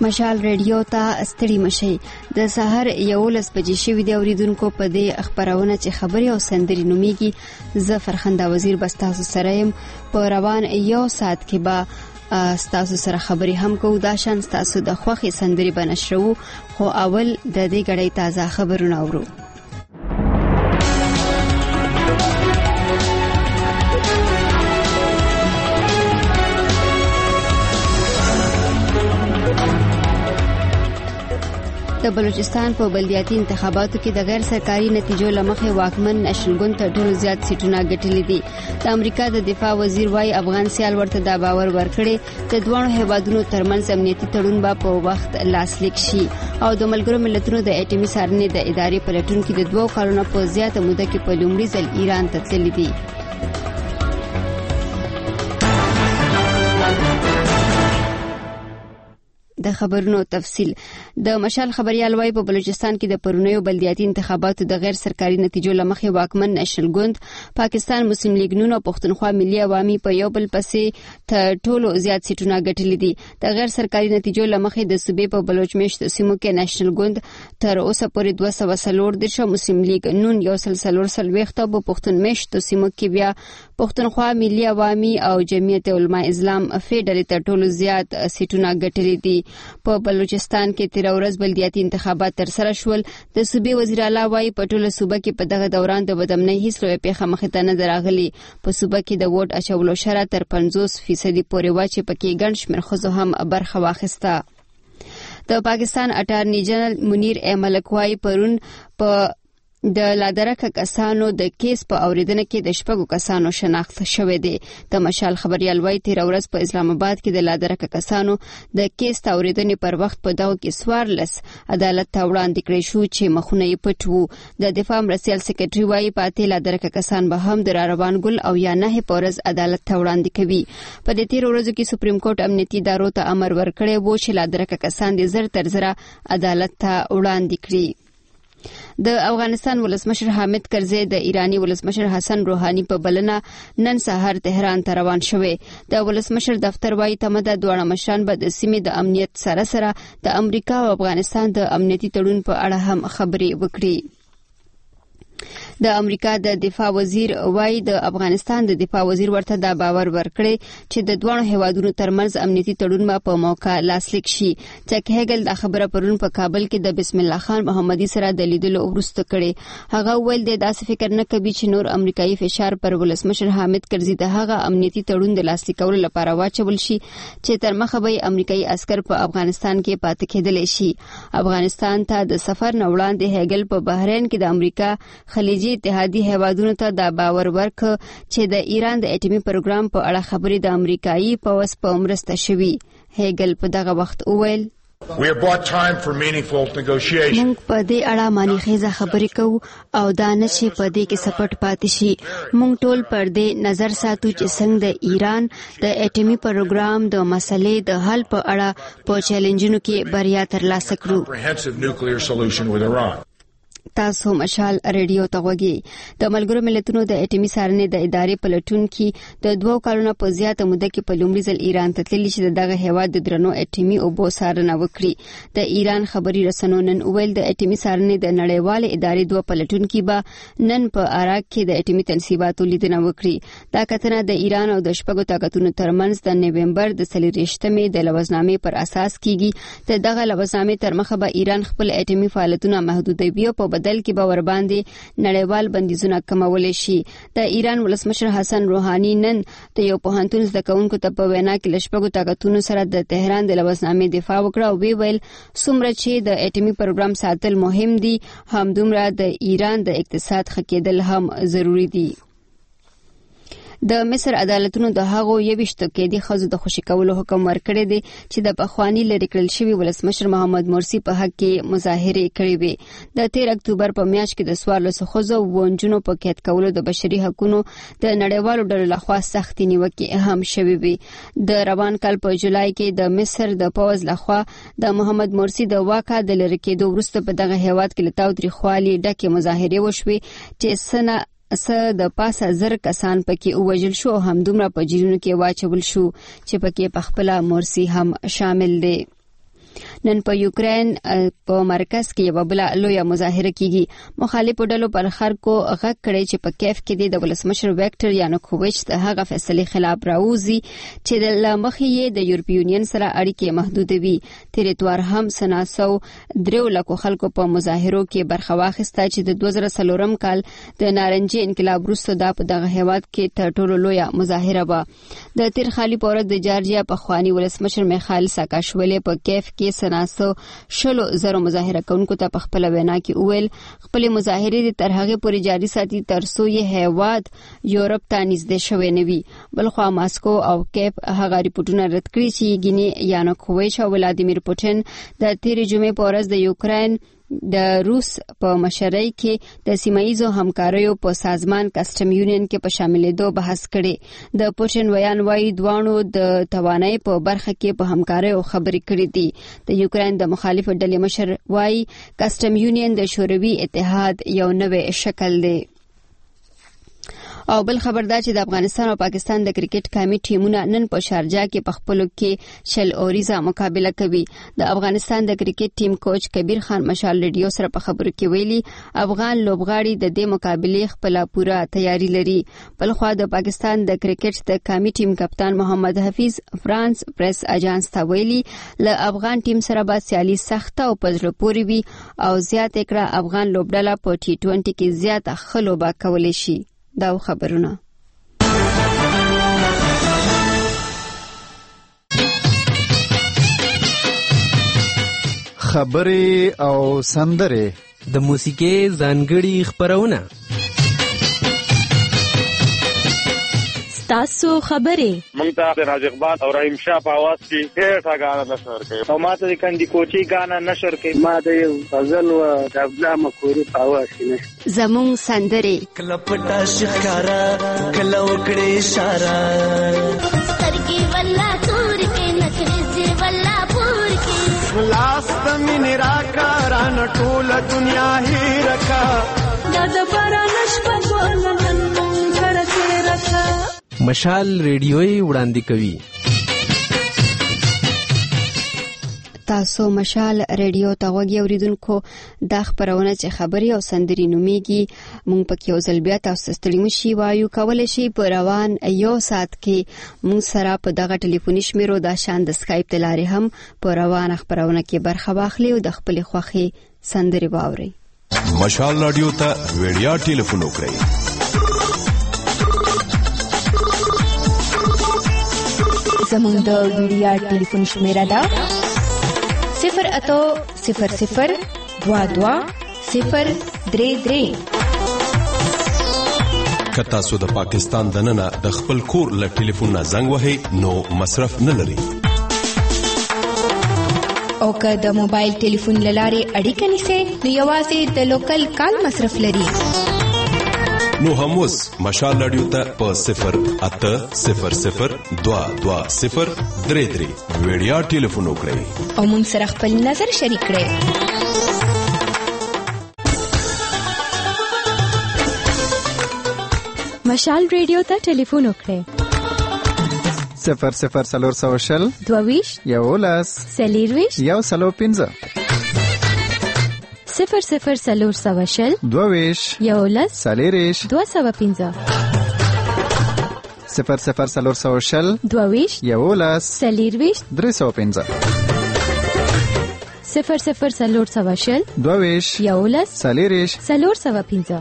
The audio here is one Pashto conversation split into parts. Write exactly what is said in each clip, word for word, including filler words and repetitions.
مشال ریډیو ته ستړي مشي د سحر یولس بجې شوې د اوریدونکو په دې خبرونه چې خبري او سندري نوميږي زه فرخنده وزیر بستاسو سره يم په روان یو ساعت کې به ستاسو سره خبري هم کوو دا شان ستاسو د خوخي سندري بنشرو خو اول د دې غړې تازه خبرونه اورو. د بلوچستان په بلدیاتي انتخاباتو کې د غیر سرکاري نتیجو لمخې واکمن نېشنل ګوند تر ټولو زیات سیټونه ګټلي دي. د امریکا د دفاع وزیر وايي افغان سیال ورته دا باور ورکړي چې دوه هیوادونو ترمنځ امنیتي تړون به په وخت لاسلیک شي او د ملګرو ملتونو د اټومي څارنې د ادارې پلټونکو د دوه کلونو په زیاته موده کې په لومړي ځل ایران ته تللي دي. د خبرونو تفصيل د مشال خبريال وايي په بلوچستان کې د پرونیو بلدیاتي انتخاباتو د غیر سرکاري نتیجو لمخې واکمن نېشنل ګوند پاکستان مسلم لیگ نون او پښتونخوا ملي عوامي په یو بل پسې تر ټولو زیات سیټونه ګټلي دي. د غیر سرکاري نتیجو لمخې د صوبې په بلوچ میشت سیمو کې نېشنل ګوند تر اوسه پورې دوه سوه څلور درشه، مسلم لیگ نون یو سل څلور څلوېښت او په پښتون میشت سیمو کې بیا پښتونخوا ملي عوامي او جمعیت علماء اسلام فیډرال تر ټولو زیات سیټونه ګټلي دي. په بلوچستان کې تیر ورځ بلدیاتي انتخابات تر سره شول. د صوبې وزیر اعلی وايي په ټوله صوبه کې په دغه دوران د بدامنۍ هیڅ لویه پیښه مخې ته نه راغلي. په صوبه کې د ووټ اچولو شرط تر پنځوس فیصدي پورې و چې پکې ګڼ شمېر ښځو هم برخه واخیسته. د پاکستان اټارنی جنرال منیر ای ملک وايي پرون په د لادرکه کسانو د کیس په اوریدنه کې د شپږو کسانو شناخت شوې دي. د مشال خبريال وايي تیر ورځ په اسلام آباد کې د لادرکه کسانو د کیس اوریدنې پر وخت په دغه کې سوارلس عدالت ته وړاندې کړی شو چې مخونه یې پټ وو. د دفاع مرستیال سکرټري وايي پاتې لادرکه کسان به هم د روان ګل او یا نه په ورځ عدالت ته وړاندې کوي. په دې تیر ورځو کې سپریم کورټ امنیتي ادارو ته امر ورکړی وو چې لادرکه کسان د زر تر زره عدالت ته وړاندې کړي. د افغانستان ولسمشر حامد کرزی د ایرانی ولسمشر حسن روحانی په بلنه نن سهار تهران ته روان شوه. د ولسمشر دفتر وايي تمده دوه مشران به د سیمې د امنیت سره سره د امریکا او افغانستان د امنیتي تړون په اړه هم خبرې وکړي. د امریکا د دفاع وزیر وايي د افغانستان د دفاع وزیر ورته دا باور ورکړي چې د دوه هیوادونو ترمنځ امنیتي تړون په موقع لاسلیک شي. چک هیګل د خبره پرون په کابل کې د بسم الله خان محمدي سره د لیدلو وروسته کړي. هغه ویل د داسې فکر نه کوي چې نور امریکایي فشار پر ولسمشر حامد کرزي د هغه امنیتي تړون د لاسلیکولو لپاره واچول شي چې تر مخه به امریکایي عسكر په افغانستان کې پاتې کېدلی شي. افغانستان ته د سفر نه وړاندې هیګل په بحرین کې د امریکا خلیجي اتحادي هیوادونو ته دا باور ورک چې د ایران د اټومي پروګرام په اړه خبرې د امریکایي پوځ په مرسته شوي. هیګل په دغه وخت وویل We have bought time for meaningful negotiation. مونږ په دې اړه معنی خیزه خبرې کوو او دا نشي په دې کې سپټ پاتې شي. مونږ ټول پر دې نظر ساتو چې څنګه د ایران د اټومي پروګرام د مسلې د حل په اړه په چیلنجونو کې بریا ترلاسه کړو. Comprehensive nuclear solution with Iran. تاسو مشال ریډیو ته وګورئ. د ملګرو ملتونو د اټومي څارنې د ادارې پلټونکو د دوه کلونو په زیاته موده کې په لومړي ځل ایران ته تللي چې دغه هیواد د درنو اټومي اوبو څارنه وکړي. د ایران خبري رسنیو نن ویل د اټومي څارنې د نړیوال ادارې دوه پلټونکو به نن په عراق کې د اټومي تنصیباتو لیدنه وکړي. دا کتنه د ایران او د شپږو طاقتونو ترمنځ د نوومبر د څلوېښتمې د لوزنامې پر اساس کیږي. د دغه لوزنامې تر مخه به ایران خپل اټومي فعالیتونه محدودوي او په بدل کې به ور باندې نړیوال بندیزونه کمول شي. د ایران ولسمشر حسن روحانی نن د یو پوهنتون زده کوونکو ته په وینا کې لشپږو طاقتونو سره د تهران د لوزنامې دفاع وکړه او وی ویل څومره چې د اټومي پروګرام ساتل مهم دي همدومره د ایران د اقتصاد ښه کېدل هم ضروری دي. د مصر عدالتونو د هغو یوشتو قیدي ښځو د خوشي کولو حکم ورکړی دی چې د پخواني لرې کړل شوي ولسمشر محمد مرسي په حق کې مظاهرې کړې وې. د تیر اکتوبر په میاشت کې د څوارلسو ښځو او نجونو په قید کولو د بشري حقوقو د نړیوالو ډلو لخوا سختې نیوکې هم شوې وې. د روان کال په جولای کې د مصر د پوځ لخوا د محمد مرسي د واکه د لرې کېدو وروسته په دغه هیواد کې له تاوتریخوالي ډکې مظاهرې وشوې چې سنه سه د پاسه زر کسان پکې ووژل شو او همدومره په جیلونو کې واچول شو چې پکې په خپله مرسي هم شامل دی. نن په یوکرين په مرکز کې یو بل لوی مظاهره کیږي. مخالفو ډلو پر خلکو غږ کړی چې په کیف کې د ولسمشر ویکټر یانوکوویچ د هغه فیصلې خلاف راوځي چې د لمخې د یورپی یونین سره اړیکې محدودوي. تیر اتوار هم سناسو درو لکو خلکو په مظاهرو کې برخه واخیسته چې د دوه زره څلورم کال د نارنجي انقلاب وروسته د په دغه هیواد کې تر ټولو لوی مظاهره و. د تیر خالي پورت د جارجیا په خواني ولسمشر میخائیل ساکاشویلی په کیف کې سناسو شلو زرو مظاهره کوونکو ته په خپل وینا کې وویل خپل مظاهره د تر هغه پورې جاري ساتي تر څو یې هیواد یورپ ته نږدې شوی نه وي. بلخو ماسکو او کیف هغه ریپورتونه رد کړي چې ګینی یانوکوویچ او ولادیمیر پوتین د تیر جمعې په ورځ د یوکرين د روس په مشرۍ کې د سیمایزو همکاریو په سازمان کسټم یونین کې په شاملېدو بحث کړي. د پوتین ویان وايي دوانو د توانای په برخه کې په همکاریو خبرې کړې دي. د یوکرين د مخالف ډلې مشر وايي کسټم یونین د شوروي اتحاد یو نوې شکل دی. او بل خبردار چې د افغانستان او پاکستان د کرکټ قومي ټیمونه نن په شارجه کې په خپلو کې شل اوریزه مقابله کوي. د افغانستان د کرکټ ټیم کوچ کبیر خان مشال ریډیو سره په خبرو کې ویلي افغان لوبغاړي د دې مقابله خپل پوره تیاری لري. بل خو د پاکستان د کرکټ د قومي ټیم کپتان محمد حفیظ فرانس پریس اجانس ته ویلي له افغان ټیم سره به سیالي سخته او پزړه پورې وي او زیات کړه افغان لوبډله په ټي ټوئنټي کې زیات خلوبه کولای شي. دا خبرونه خبري او سندره د موسیقي ځانګړي خبرونه تاسو خبرې مونږ ته راج اقبال او رحیم شاه په आवाज کې ډېر غاڼه نشر کوي او ماته د کندي کوچي غاڼه نشر کوي. ما د غزل او د عبدالله مکوري په आवाज کې زمون سندره کله پټا شکارا کله وکړې اشاره سترګي والله تور کې نخري والله پور کې لاس تمن راکاران ټول دنیا هی رکا د بارانش په ګولنن مونږ کړه رکا. مشال ریډیوي وړاندې کوي. تاسو مشال ریډیو ته وګورئ اوریدونکو دا خبرونه چې خبري او سندري نوميږي مونږ پکې یو ځل بیا تاسو ستړي مشي وایو کولای شي په روان یو سات کې مونږ سره په دغه ټلیفوني شمیرو د شان د اسکایپ تلاري هم په روان خبرونه کې برخه واخلي او د خپل خوخي سندري واوري. مشال رادیو ته ویډیا ټلیفون وکړئ زموږ د ویډیا ټلیفون شمیره ده صفر اتو صفر صفر دوا دوا صفر درې درې. کتا سو د پاکستان دننه د خپل کور له ټلیفون نه زنګ وهي نو مصرف نه لري او که د موبایل ټلیفون لاره اړیکه نیسي نو یوازې د لوکل کال مصرف لري. نو هم اوس مشال رادیو ته په صفر اته صفر صفر دوا دوا صفر درې درې ویډیا ټلیفون وکړئ او مون سره خپل نظر شریک کړئ. مشال ریډیو ته ټلیفون وکړئ صفر صفر سلور سو شل دوویش یولس سلیرویش یو سلو پنځه صفر صفر سلور سو شل دوویش یولس سلیریش دو سو پنځه صفر صفر سلور سو شل دوویش یولس سلیرویش درې سو پنځه صفر صفر سلور سو شل دوویش یولس سلیریش سلور سو پنځه.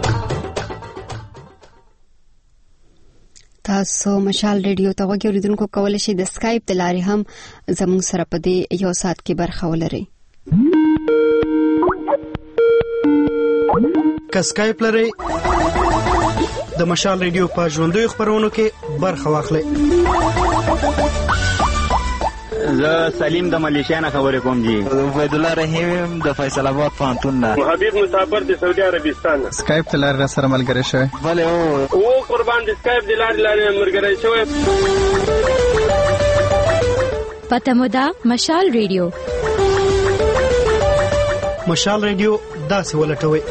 تاسو مشال ریډیو ته وګورئ اوریدونکو کولای شي د اسکایپ د لارې هم زموږ سره په دې یو سات کې برخه ولرئ. که اسکایپ لرئ د مشال ریډیو په ژوندۍ خبرونو کې برخه واخلئ. زه سلیم د ملیشیا نه خبرې کوم جی. عبید الله رحیم د فیصل آباد پوهنتون نه. حبیب مسافر د سعودي عربستان. اسکایپ تلار را سره ملګری شوی. بله او او قربان د اسکایپ د لارې لارې ملګری شوی. پته مو ده مشال ریډیو. مشال ریډیو داسې ولټوي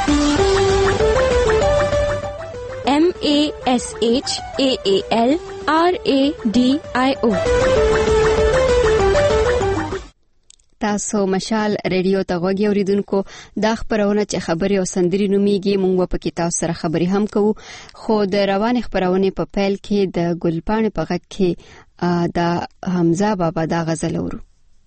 M A S H A A L R A D I O. تاسو مشال ریډیو ته غوږی اوریدونکو دا خبرونه چې خبري او سندري نوميږي مونږ په کې تاسو سره خبري هم کوو خو د روان خبرونه په پیل کې د ګلپاڼې په غږ کې د حمزه بابا دا غزل اورو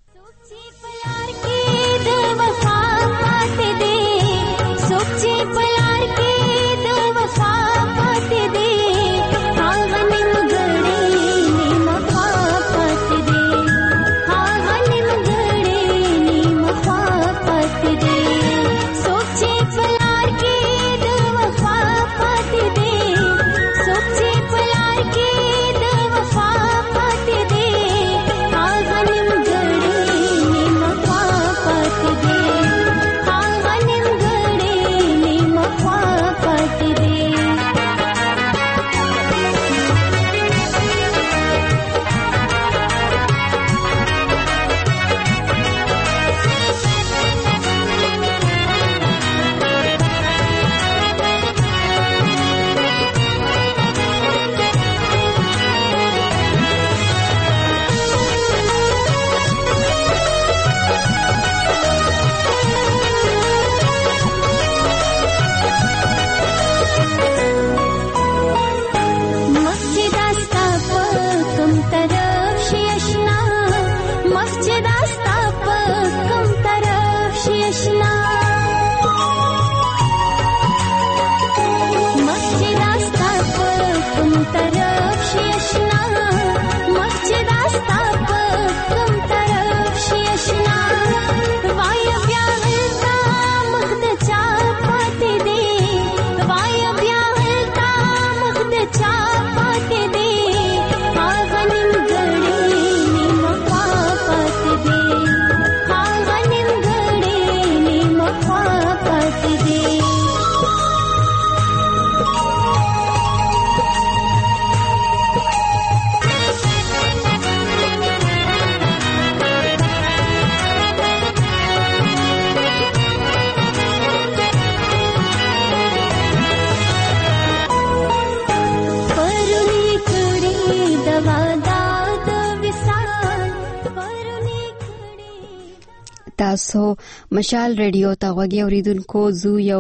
تاسو مشال ریډیو ته غوږی اوریدونکو زو یو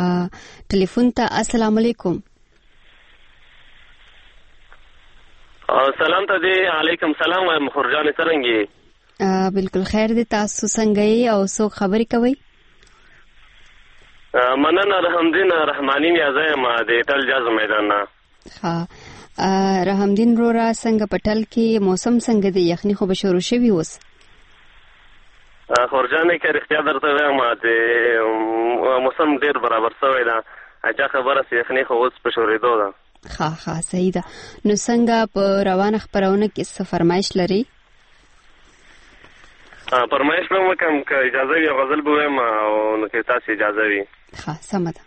ټلیفون ته السلام علیکم سلام ته دی علیکم سلام وایم خورجان څنګه بالکل خیر دی تاسو څنګه یې او څو خبرې کوي مننه رحمدین رحمانی میازه ما د ټل جاز میدان نه ها رحمدین رورا څنګه پټل کې موسم څنګه دی یخني خو به شروع شوی وس خورجانې کې اختیار درته وایم د موسم ډیر برابر شوی دا اچھا خبره سي یخني خو اوس په شورېدو ده ها ها صحیح ده نو څنګه په روانه خبرونه کې څه فرمایش لري فرمایش نو کوم که اجازه وي غزل به وایم او نو کې تاسو اجازه وي ها سمه ده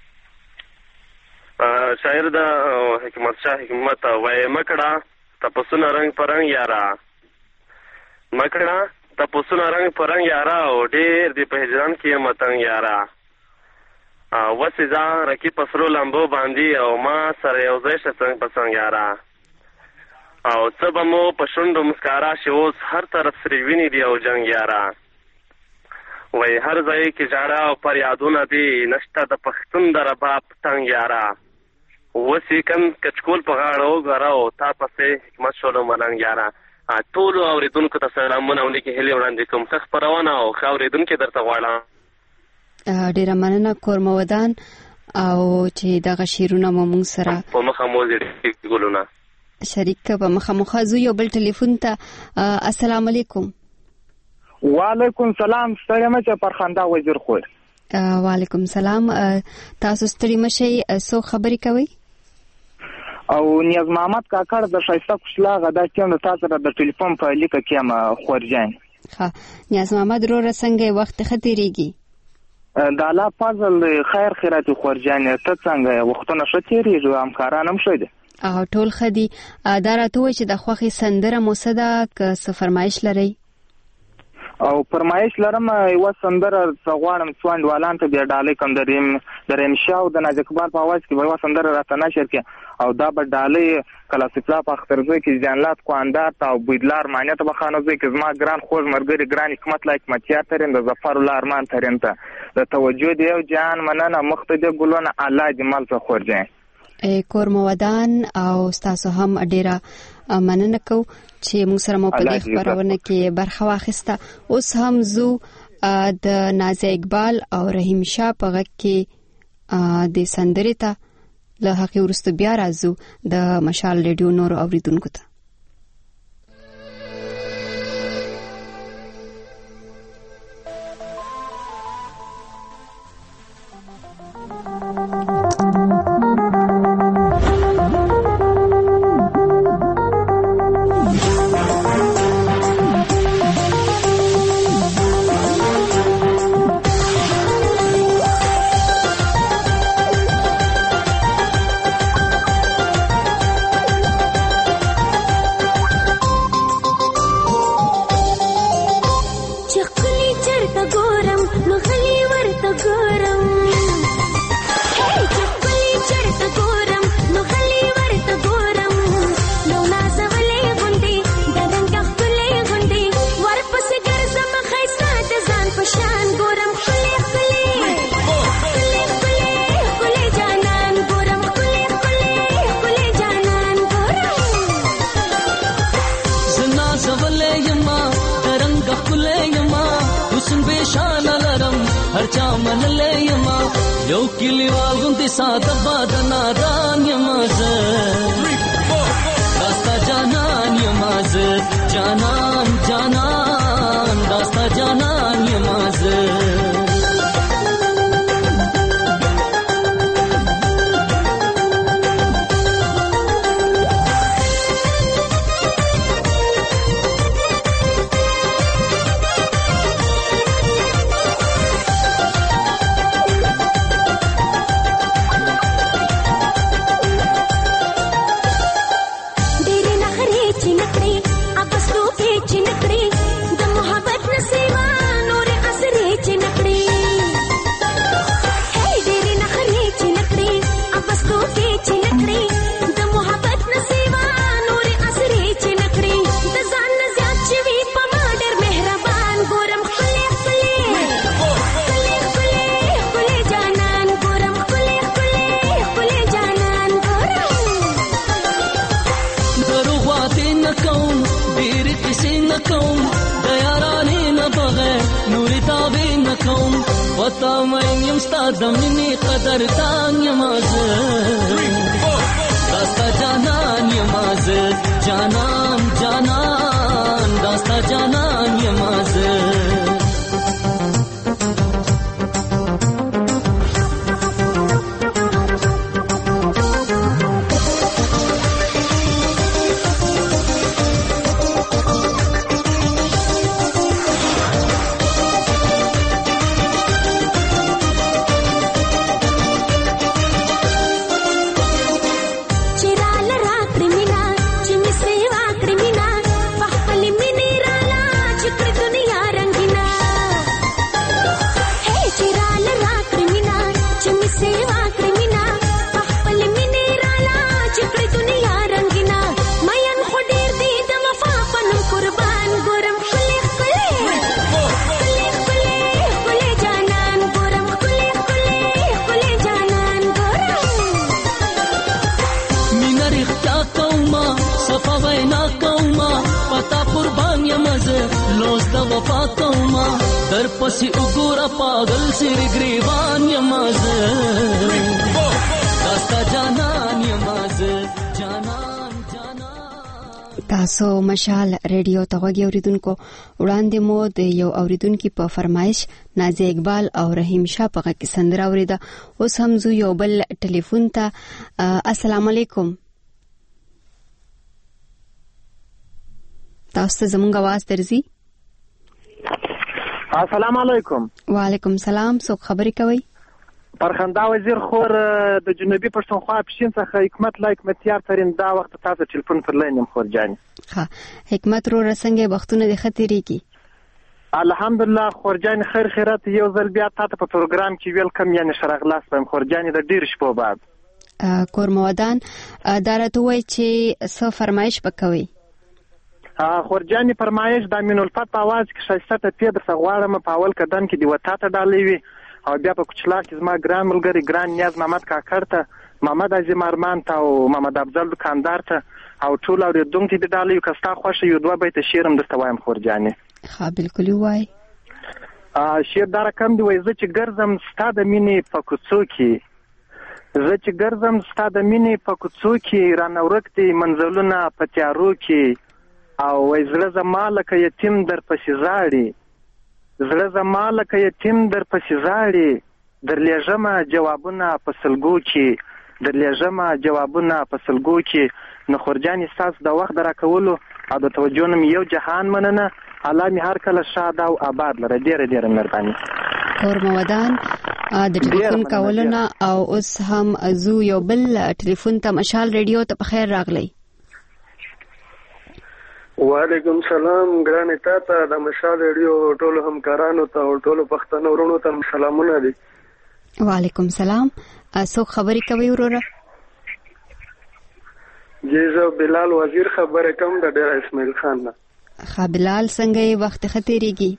شاعر دا حکمت شاه حکمت وای مکړه تپسونه رنگ پرنګ یارا مکړه تپسونه رنگ پرنګ یارا او ډیر دی په هجران کې متنګ یارا وسې ځان رکی پسرو لمبو باندې او ما سره یو ځای شڅنګ پسنګ یارا او څه به مو په شونډو مسکارا شي اوس هر طرف سری ویني دی او جنگ یارا وای هر ځای کې جاړه او پر یادونه دی نشته د پښتون د رباب تنګ یارا وسې کم کچکول په غاړه وګراو تا پسې حکمت شولو ملنګ یارا ټولو اوریدونکو ته سلامونه ولیکې هیلې وړاندې کوم ښه خپرونه او ښه اوریدونکي درته غواړم ډیره مننه کورمودان او چې دغه شعرونه مو موږ سره په مخه مو ګلونه شریک په مخه مخه زو یو بل ټلیفون ته السلام علیکم وعلیکم سلام ستړی مشه پرخنده وزیر خور وعلیکم سلام تاسو ستړي مشه سو خبرې کوي او نیاز محمد کاکړ د شایسته کوشلا غدا چې تاسو را د ټلیفون په لیکه کې ما خورجان ها نیاز محمد رو رسنګي وخت خطرېږي د الله فضل خیر خیرات خورجان ته څنګه وختونه شتيري جو همکارانم شوي او ټول خدي دا راته وای چې د خوخي سندره موسده ک څه فرمایش لري او فرمایش لرم یو سندره غواړم سوانډوالان ته بیا ډالۍ کوم د ریم د رمشا او د ناز اقبال په आवाज کې به یو سندره راته نشر کې او دا به ډالۍ کلاسیکلا په اخترزوی کې جانلات کواندار او بيدلار معنی ته بخانوزي کې زما ګران خوږ مرګري ګران حکمت لایک متیا ترين د ظفر الله ارمان ترين ته د توجه دی او جان مننه مختدی ګلونه الله جمال څخه خورځي کور مودان او تاسو هم ډیره مننه کو چې موږ سره مو په دې خبرونه کې برخه واخیسته. اوس هم زو د ناز اقبال او رحیم شاه په غږ کې د سندرې ته له هغې وروسته بیا راځو د مشال ریډیو نور اوریدونکو ته. تاسو مشال ریډیو ته غوږی اوریدونکو وړاندې مو د یو اوریدونکو په فرمایش نازي اقبال او رحیم شاه په غږ کې سندره اوریده. اوس هم زو یو بل ټلیفون ته. السلام علیکم. تاسو ته زموږ आवाज درځي؟ السلام علیکم. وعلیکم سلام. څوک خبرې کوي؟ فرخنده وزیر خور د جنوبي پښتونخوا پښین څخه حکمت لایک متیار ترين دا وخت تاسو ټلیفون پر لاین خور جان. ها حکمت رو رسنګي وختونه د خطرې کی الحمدلله خورجان خیر خیرات یو ځل بیا تاسو په پروګرام کې ویلکم یعنی شرغلاس په خورجان د ډیر شپو بعد کورمودان دا راته وایي چې څه فرمایش وکوي. خورجان فرمایش د امین الفت په आवाज کې شایسته ته پیډ سغواړم په اول قدم کې دی وتا ته ډالې وي او بیا په کوچلا کې زما ګران ملګری ګران نیاز محمد کاکړ ته محمد عظیم ارمان ته او محمد افضل دکاندار ته او ټول اوریدونکو ته ډالې یو کستا خوښ یو دوه بیت شعرم درته وایم خورجانې. ها بالکل وای. ا شعر دا رقم دی وای زه چې ګرځم ستا د مینې په کوڅو کې زه چې ګرځم ستا د مینې په کوڅو کې رانه ورک دي منزلونه په تیارو کې او وای زړه زما لکه یتیم در پسې زاړي زړه زما لکه یتیم در پسې زاړي در لېږمه جوابونه په سلګو کې در لېږمه جوابونه په سلګو کې نو خورجانې ستاسو د وخت د راکولو او د توجه نم یو جهان مننه الله می هر کله شاد او آباد لره. ډیره ډیره مهرباني. کورمودان د ټلیفون کولونه او اوس هم زو یو بل ټلیفون ته مشال ریډیو ته په خیر راغلی. وعلیکم سلام ګرانه تاته د مشال ریډیو ټولو همکارانو ته او ټولو پښتنو ورونو ته سلامونه دي. وعلیکم سلام. اسو خبرې کوي وروره؟ جیزو بلال وزیر خبره کوم د ډیر اسماعیل خان نه. خا بلال څنګه یې وخت خطرېږي؟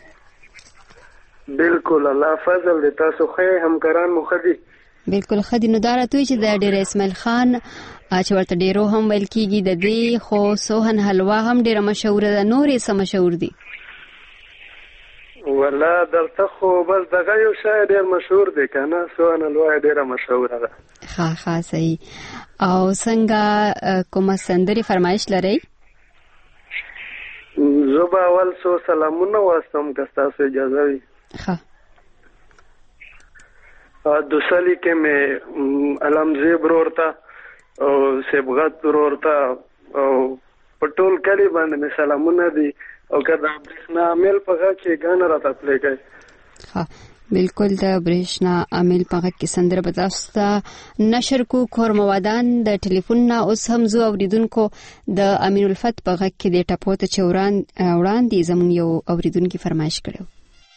بالکل الله فضل دې تاسو خې همکاران مو خدي بالکل خدي نو دارته چې د ډیر اسماعیل خان چې ورته ډیرو هم ویل کیږي د دې خو سوهن حلوا هم ډیره مشهور ده نورې سم مشهور دي ولا دلته خو بس دغه یو شی ډیر مشهور دی کنه سوهن حلوا ډیره مشهور ده. ها ها صحیح. او څنګه کومه سندري فرمایش لري؟ زوبا اول سو سلامونه واستم که تاسو اجازه وي. ها دوسلی کې مې علمزی برورتا او سبغت برورتا او پټول کلی باندې مې سلامونه دي او کدا برښنا عمل پغه کې غان راته پلی کوي. ها بالکل د برښنا عمل پغه کې سندره بتاستا نشر کو کورمودان د ټلیفون نه اوس هم زو اوریدونکو د امین الفت پغه کې د ټپوته چوران وړاندې زمون یو اوریدونکو فرمایش کړو.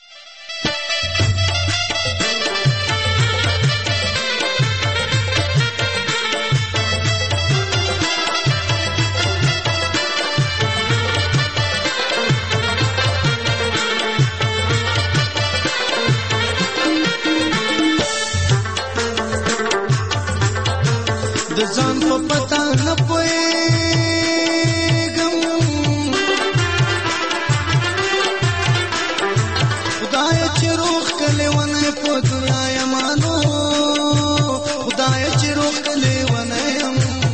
ځان په پتا نه پوهېږم خدای چې روح کلی ونه په دنیا یمانو خدای چې روح کلی ونه یم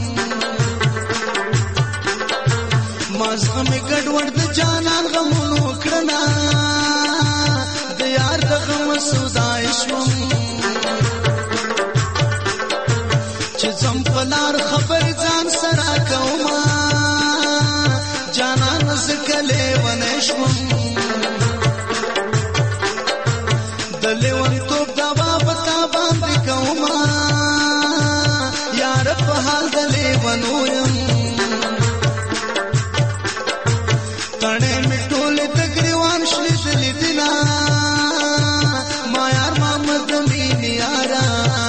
ما زغمې ګډوډ د جانان غمونو کړنه د یار د غم سودای شوم لار خبر ځان سره کوما جانان زکله ونشم دلې ون توپ دا بابتا باندې کوما یار په حال دلې ونویم تړې می ټول تګریوان شلې دلې دلا ما یار محمد مين یارا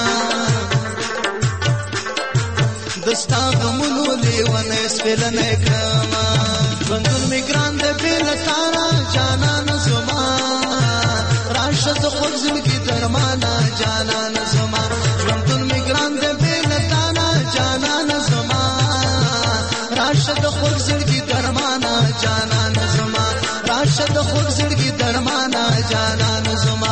دستا غمونو لیونه سپلنه کما بندون میگران ده بیل تارا جانان زما راشد خود زندگی درمانا جانان زما بندون میگران ده بیل تارا جانان زما راشد خود زندگی درمانا جانان زما راشد خود زندگی درمانا جانان زما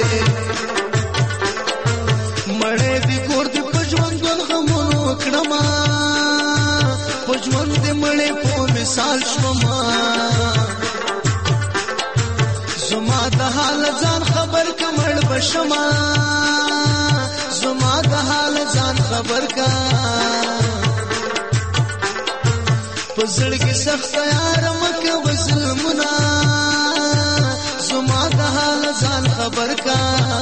مړې دې کور دې په ژوندون غمونو کړما په ژوند دې مړې په مثال شوما زما د حال ځان خبر کمړ بشما زما د حال ځان خبر کا پزړ کې سخت یار مکه وسلمنا زما د حال ځان خبر کا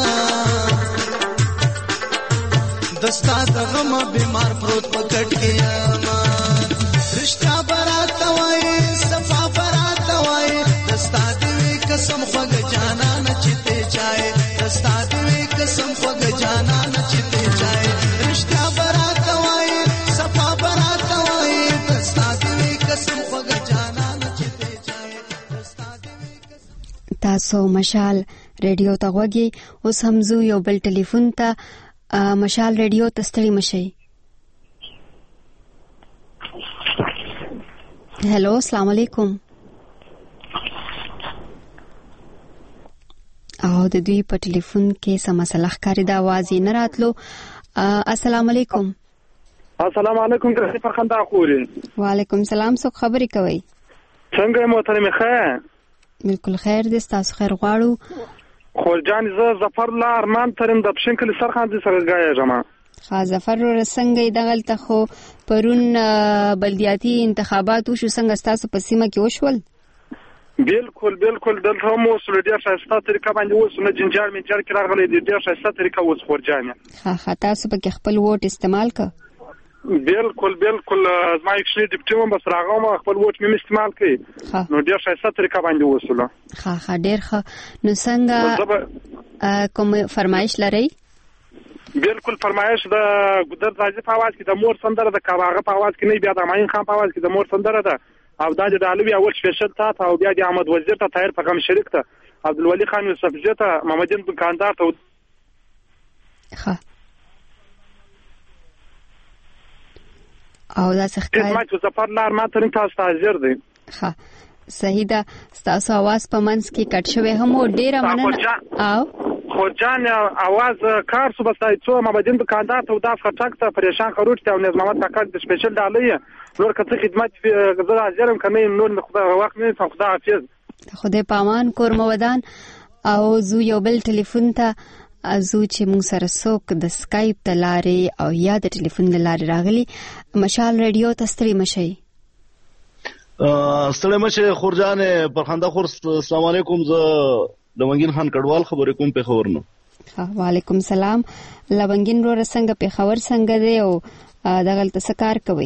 دستا د غم بیمار پروت پکټ کې ما رشتہ برات وای صفا برات وای دستا دې قسم خوګ جانا نچته چای دستا دې قسم خوګ جانا نچته چای رشتہ برات وای صفا برات وای دستا دې قسم خوګ جانا نچته چای دستا دې تاسو مشال ریډیو ته غوږی اوس هم زو یو بل ټلیفون ته مشال ریډیو ته ستړي مشي. هلو السلام علیکم. او د دوی په ټلیفون کې سم مسله ښکاري د आवाज یې نه راتلو. السلام علیکم. السلام علیکم کله فرخنده خوري. وعلیکم السلام. څوک خبرې کوي؟ څنګه محترم خیر؟ بالکل خیر دې تاسو خیر غواړو. خورجان ز ظفر الله ارمان ترم د پښنکل سرخان دي سره غایا خا ظفر رسنګي دغلت خو پرون بلدیاتي انتخابات وشو څنګه تاسو په سیمه کې وشول؟ بالکل بالکل دلته مو سره ډیر شایسته طریقه باندې وس نه جنجال منجال کې راغلي ډیر شایسته طریقه وس خورجان. ها ها تاسو په خپل ووټ استعمال ک؟ بالکل بالکل ما یو شی ډیپټیوم بس راغوم خپل ووټ مې استعمال کړ نو ډیر شایسته طریقه باندې وسوله. ها ها ډیر ښه. نو څنګه کوم فرمایش لري؟ بالکل فرمایش د ګدر راځي په आवाज کې د مور سندره د کاغه په आवाज کې نه بیا د ماین خان په आवाज کې د مور سندره ده او د علوي اول سپیشل تا او بیا د احمد وزیر ته طاهر پیغام شریک ته عبدالولی خان یوسف جته محمدین دکاندار ته ښه او دا څه ښکاري ما چې ظفر لار ما ترین تاسو حاضر دي. ښه صحیح ده. تاسو आवाज په منځ کې کټ شوی هم ډیره مننه. او خورجان आवाज کار صبح سای څو محمدین دکاندار ته دا خټک ته پریشان خروج ته او نظم محمد کاکړ د سپیشل ډالۍ نور کته خدمت زړه حاضرم کنه نور خدای وخت نه خدای حافظ. خدای پامان کور مودان. او زو یو بل ټلیفون ته ازو چې موږ سره څوک د سکایپ د لارې او یا د ټلیفون د لارې راغلي. مشال ریډیو ته ستړي مشي. ستړي مشي خورجان پرخنده خور. السلام علیکم. زه لونګین خان کډوال خبرې کوم په خبر نو. وعلیکم السلام. لونګین رو رسنګ په خبر څنګه دی او دغه څه کار کوي؟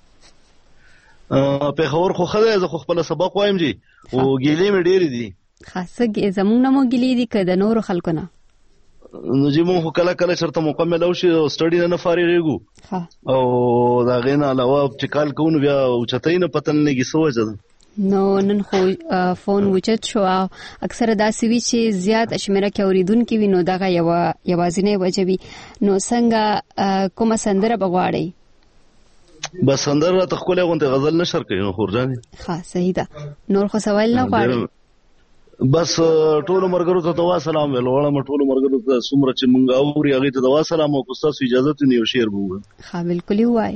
په خبر خو خدای زه خپل سبق وایم جی او ګیلې مې ډېری دي. خاصه زمونږ نمو ګیلې دي که د نورو خلکو نه؟ نو چې مونږ کله کله چرته مکمل او شي سټډي نه فارغېږو او دا غینه علاوه چې کال کوو بیا اوچتای نه پتن نه کیسه وځه. نو نن خو فون وچت شو او اکثر داسې وی چې زیات شمیره کې اوریدونکو وینو دغه یو یوازینه وجبي. نو څنګه کومه سندره بغواړي؟ بس سندره ته خپل غونډه غزل نشر کوي نو خورجان. ها صحیح ده. نور خو سوال نه غواړي. بس ټول مرګرو ته دوا سلام ویل وړم ټول مرګرو ته سمره چې مونږ اوري هغه ته دوا سلام او کو تاسو اجازه ته نیو شعر بوغه. ها بالکل وای.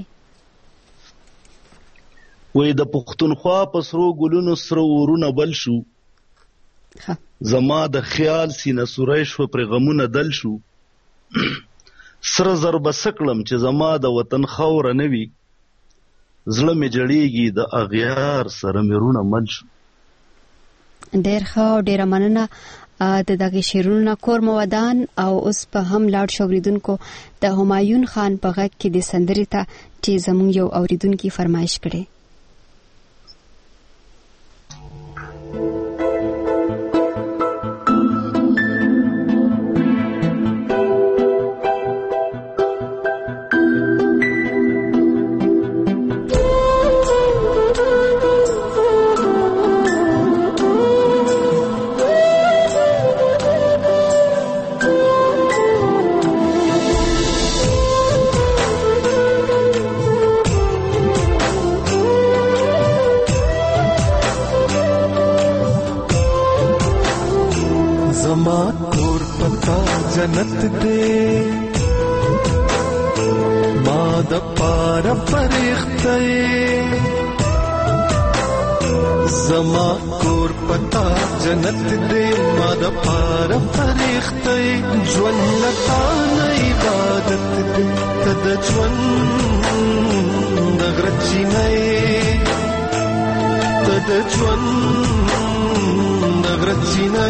وې د پښتونخوا پسرو ګلونو سره ورونه بل شو. زما د خیال سینه سورې شو پر غمونه دل شو. سره زر بسکلم چې زما د وطن خاور نه وي. زړه می جړېږي د اغیار سره مرونه مل شو. ډېر ښه ډېر مننه د دغه شعرونو کور مودان. او اوس په هم لاړ شوریدونکو د همایون خان په غږ کې د سندرې ته چې زموږ یو اوریدونکو فرمایش کړي. پتا جنت دے ما د پار پرخته زما کور پتا جنت دے ما د پار پرخته ژوند لتا نه عبادت دے تد ژوند د غرچی نه تد ژوند د غرچی نه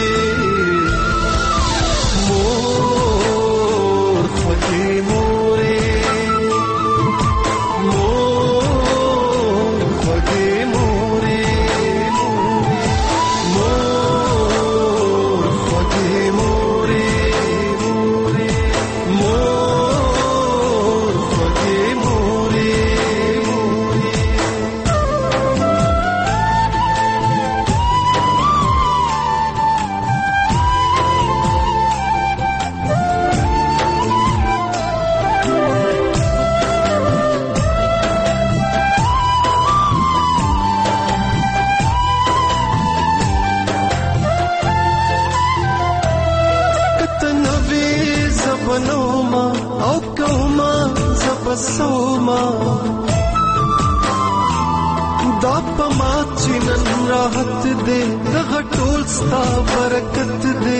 مور خوږې مورې مور خوږې مورې مور خوږې مورې مور خوږې مورې زبنوما او کوما زبسوما دا پما چنن راحت دے دغه ټول ستا برکت دے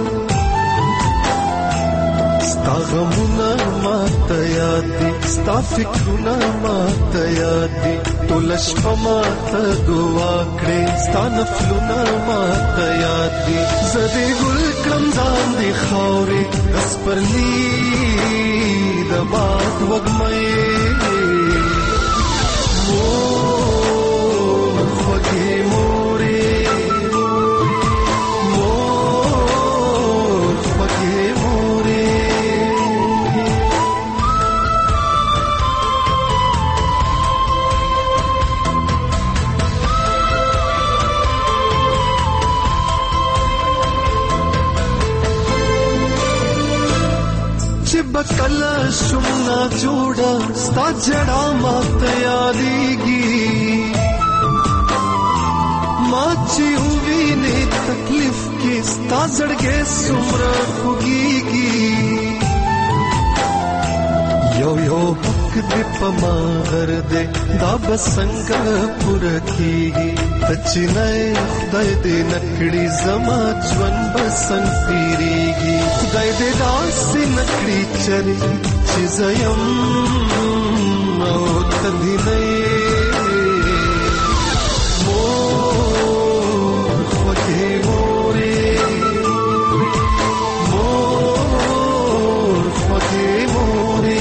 ستا غمونه ماته یاد دي ستا فکرونه ماته یاد دي ټوله شپه ماته دعا کړې ستا نفلونه ماته یاد دي زه دې ګل کړم ځان دې خاورې د سپرلي د باد وږمې مور خوږې مورې مور خوږې مورې چې بکله شم نا جوړه ستا جړه ماته یادېږي ما چې ووینې تکلیف کې ستا زړګی څومره خوږېږي یو یو حق دې په ما غر دې دا به څنګه پوره کېږي ته چې نه خدای دې نه کړي زما ژوند به څنګه تېرېږي خدای دې داسې نه کړي چرې چې زه یم او ته دې نه یې مور خوږې مورې مور خوږې مورې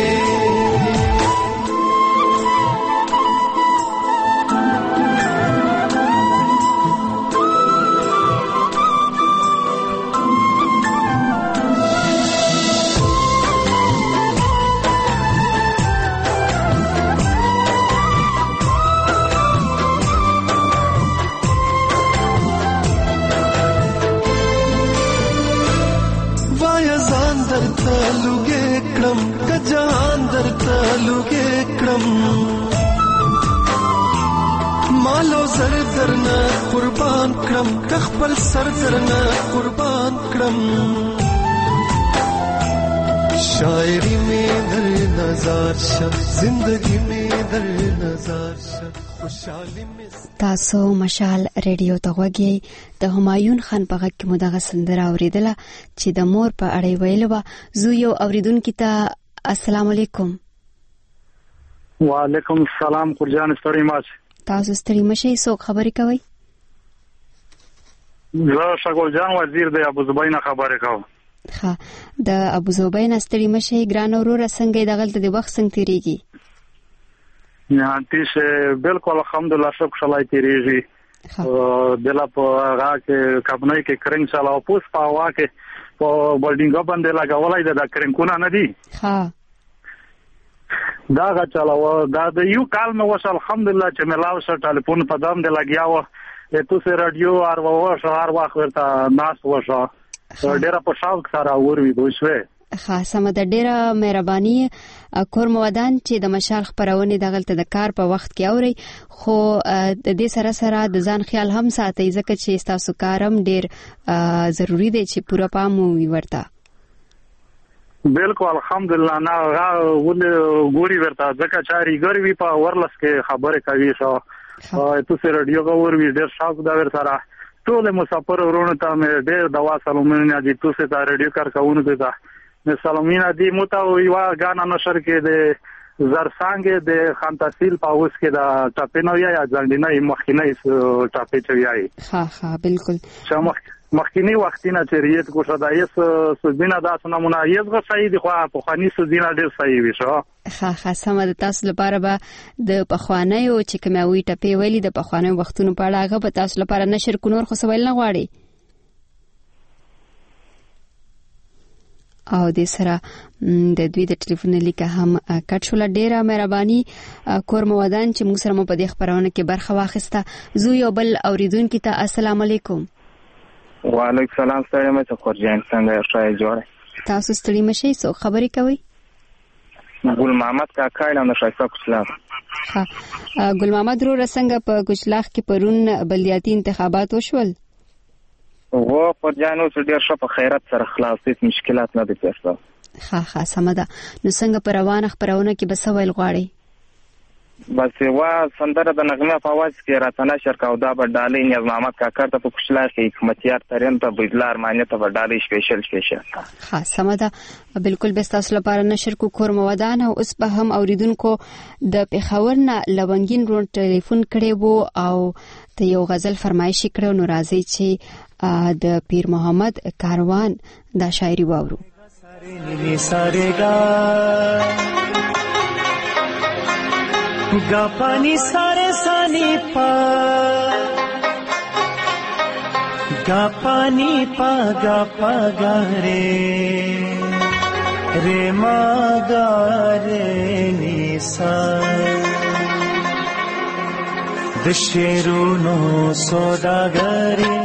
لوګې کړم که جهان درته لوګې کړم مالو زر درنه قربان کړم که خپل سر درنه قربان کړم شاعری می در نظر شه زندگی می در نظر شه خوشحالي می تاسو مشال ریډیو ته غوږی د همایون خان په غږ کې مو دغه سندره اوریدله چې د مور په اړه ویل و زو یو اوریدونکو ته السلام علیکم وعلیکم السلام قرجان ستړي ماش تاسو ستړي مشي څوک خبرې کوي زه شګل جان وزیر د ابو زبینا خبرې کوم ها د ابو زبینا ستړي مشي ګران اورور څنګه دغلت د وخت څنګه تیریږي یا تیسه بالکل الحمدلله شکر شلای تیریږي دلا په هغه کې کبنای کې کرنګ چلاو پوس پاوا کې په بلډینګ باندې لګولای د کرنګونه نه دي ها دا غا چلاو دا د یو کال نو وس الحمدلله چې ملاو سره ټلیفون په دام دی لګیاو ته سه رادیو ار و شهر واخ ورته ناس وشو ډیره په شاوق سره اوري دوی شوه خاصه مده ډیره مهرباني کورم ودان چې د مشال خبرونه دغلت د کار په وخت کې اوري خو د دې سره سره د ځان خیال هم ساتي ځکه چې تاسو کارم ډیر ضروری دی چې پوره پام وي ورته بالکل الحمدلله نه ول ګوري ورته ځکه چې ریګر وی په ورلس کې خبره کوي شو تو سره رادیو غوور وی ډیر شاک دا ور سره ټول مسافر ورونو ته مې ډېر دوا سلامونه دي تو سه تا رادیو کار کوونکو ته مې سلامونه دي مو ته یو غانا نشر کې د زرسانګ د خان تحصیل په اوس کې دا ټاپینو یا ځانډینه مخکینه ټاپې چوي ها ها بالکل چې مخکینی وختینه چې ریت کو شدا یس سوزینا دا سنمونه یس غو صحیح دی خو په خاني سوزینا ډیر صحیح وي شو ها ها سم د تاسو لپاره به د پخوانیو چې کوموي ټپې ویلي د پخوانیو وختونو په اړه هغه په تاسو لپاره نشر کو نور خو سوال نه غواړي او د سره د دوی د ټلیفون لیکه هم کټ شول ډیره مهرباني کورم ودان چې موږ سره په دې خبرونه کې برخه واخیسته زو یو بل اوریدونکو ته السلام علیکم وعلیکم السلام ستړي مې خورجان څنګه شای جوړه تاسو ستړي مشي سو خبرې کوي ګل محمد کاکا له شایسته کوچلاغ ها ګل محمد رو رسنګ په کوچلاغ کې پرون بلدیاتي انتخابات وشول و خورجانو چې ډیر ښه په خیرت سره خلاص هیڅ مشکلات نه دي پیښه ها ها سمده نو څنګه پر روانه خبرونه کې بس ویل غواړي بس وا سندره د نغمه په आवाज کې راتنه شرکا او دا بډالې نیاز محمد کاکر ته په کوشلا کې حکمتیار ترين ته بيدلار معنی ته بډالې سپیشل سپیشل ها سمده بالکل به تاسو لپاره نشر کو کور موادان او اوس به هم اوریدونکو د پیښور نه لونګین رون ټلیفون کړي وو او ته یو غزل فرمایشي کړو نو راځي چې د پیر محمد کاروان دا شاعري واورو गा पानी सारे सानी पा गा पानी पा गा पा गा रे रे मा गा रे नी सा दशेरुनो सौदागरी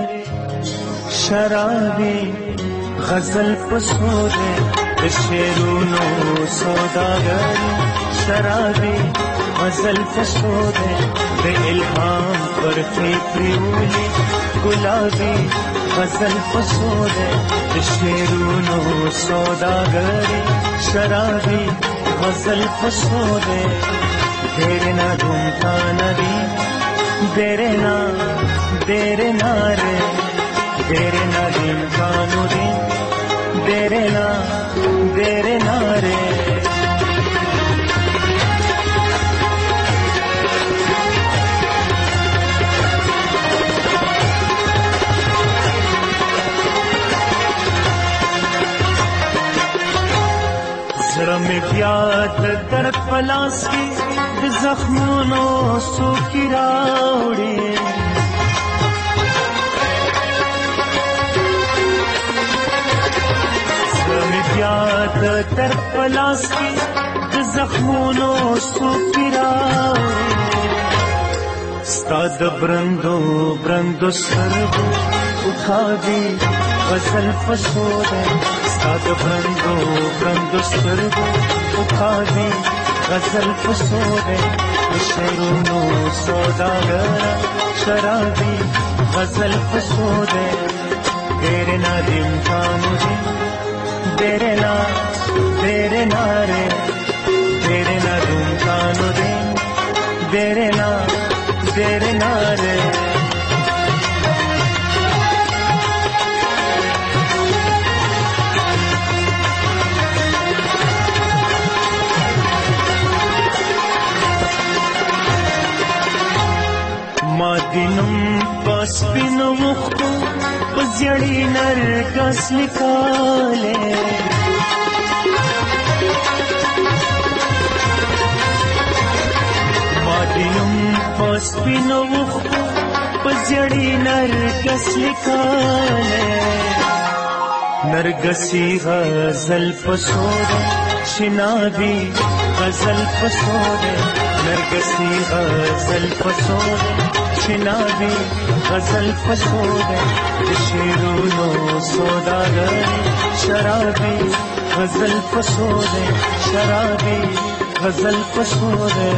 शराबी गजल पसोदे दशेरुनो सौदागरी शराबी غزل فسوده به الهام پر فکریولی گلابی غزل فسوده به شیرونو سوداگری شرابی غزل فسوده دیره نا دھومتا ندی دیره نا دیره نا رے دیره نا دین کانو دین دیره نا دیره نا رے में प्याद दर्द पलास की जख्मों सो की रावड़े में प्याद दर्द पलास की जख्मों सो की रावड़े स्ताद ब्रंदो ब्रंदो सरबो उठा दी गजल फसोदे स्ताद ब्रंदो ब्रंदो सरबो उठा दी गजल फसोदे शेरुनो सौदागर शराबी गजल फसोदे तेरे ना दिन कानू दिन तेरे ना तेरे ना रे तेरे ना दिन कानू दिन तेरे ना तेरे ना रे مادینم پس پینو وختو پزیړی نرګس لیکاله مادینم پس پینو وختو پزیړی نرګس لیکاله نرګسی غزل پسوده شنابی غزل پسوده نرګسی غزل پسوده شنابی غزل پسوده شیرونو سوداگر شرابی غزل پسوره شرابی غزل پسوره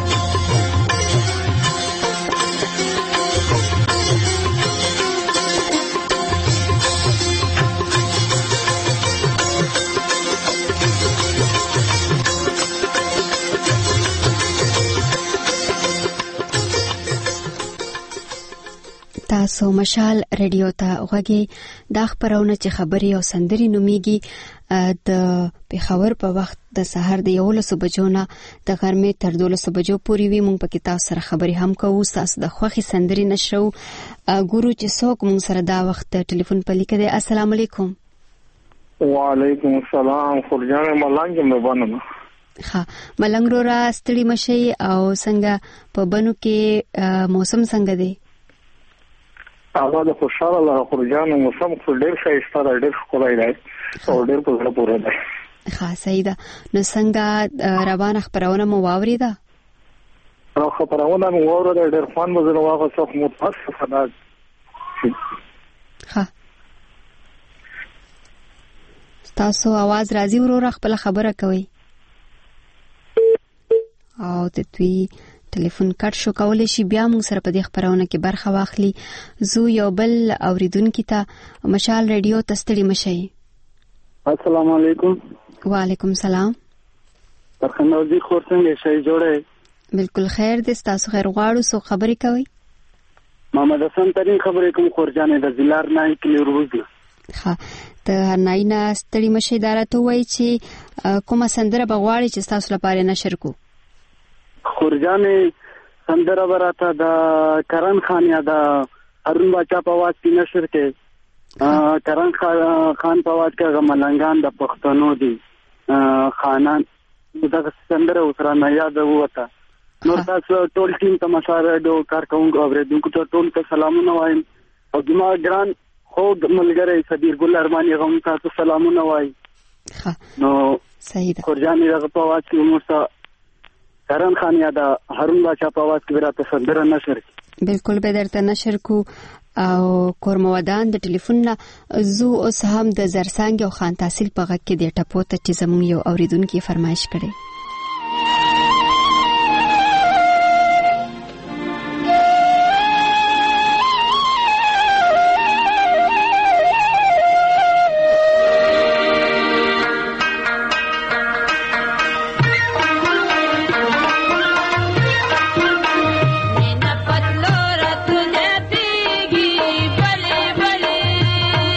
تاسو مشال رادیو ته غوږی دا خبرونه چې خبري او سندري نوميږي د پیښور په وخت د سحر د یولسو بجو نه د غرمې تر دولسو بجو پورې وي. مونږ په تاسو سره خبري هم کوو. تاسو د خوخي سندري نشرو ګورو چې څوک مونږ سره دا وخت ټلیفون په لیکه دی. السلام علیکم. وعلیکم السلام. خورجان ملنګ مې بنم. ها ملنګ رو را ستړي مشي او څنګه په بنو کې موسم څنګه دی؟ هغه د خوشاله الله خورجان موسم خو ډېر ښایسته دی، ډېر ښکلی دی او ډېر په زړه پورې دی. ښه صحیح ده. نو څنګه روانه خپرونه مو واورېده؟ او خپرونه مو واورېده، ډېر خوند مو ځینې واخیسته خو متاسفه ده. ښه ستاسو اواز راځي وروره، خپله خبره کوئ. او د دوی ټلیفون کټ شو. کولی شي بیا موږ سره په دې خبرونه کې برخه واخلي. زو یو بل اوریدونکو ته مشال رادیو ته ستړي مشي. السلام علیکم. وعلیکم السلام. ترخنوزی خور څنګه شي جوړه؟ بالکل خیر دې. تاسو خیر غواړو سو خبرې کوي. محمد حسن ترين خبرې کوم خورجانې د زلار نه کلی روز. ها ته نه نه ستړي مشي دارته وای چې کومه سندره بغواړي چې تاسو لپاره نشر کو. خورجانې سندره براته د کرن خان یا د ارون باچا په आवाज کې نشر کې کرن خان په आवाज کې غملنګان د پښتنو دي خانان دا سندره وسره نه یاد وته. نو تاسو ټول ټیم ته مشاره دو کارکونکو اوریدونکو ته ټول ته سلامونه وایم او دما ګران خو ملګری صدیر ګل ارمانی غوم تاسو سلامونه وایم. نو صحیح ده. خورجانې دغه په आवाज کې موږ کرن خان یا د هارون باچا په आवाज کې راته سندره نشر کی. بالکل به درته نشر کو. او کورمودان د ټلیفون نه زو اوس هم د زرسنګ او خان تحصیل په غږ کې د ټپو ته چې زموږ یو اوریدونکو فرمایش کړي.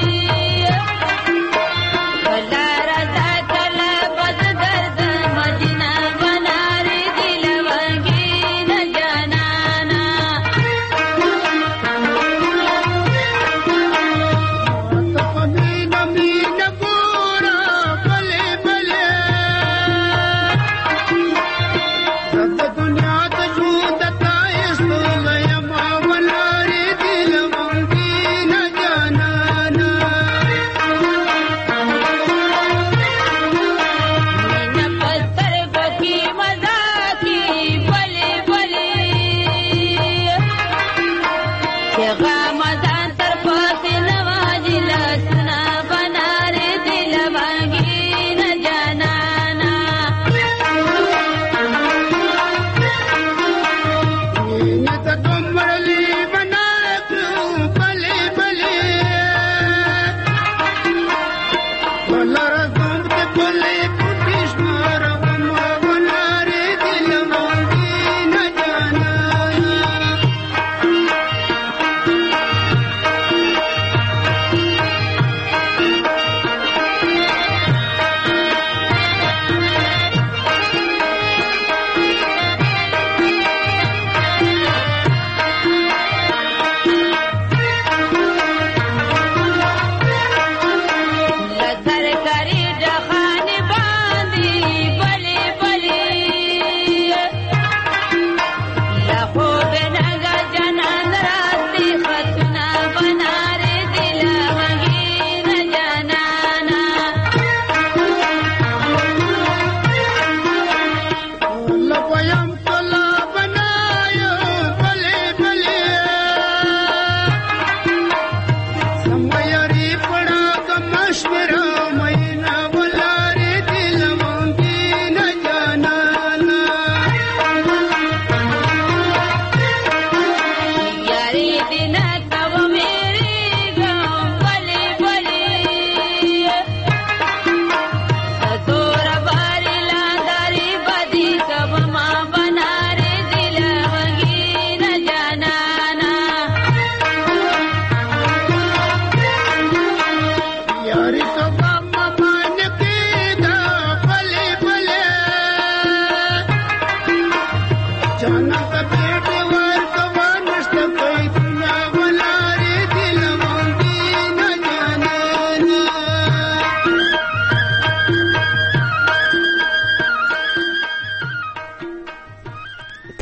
Madi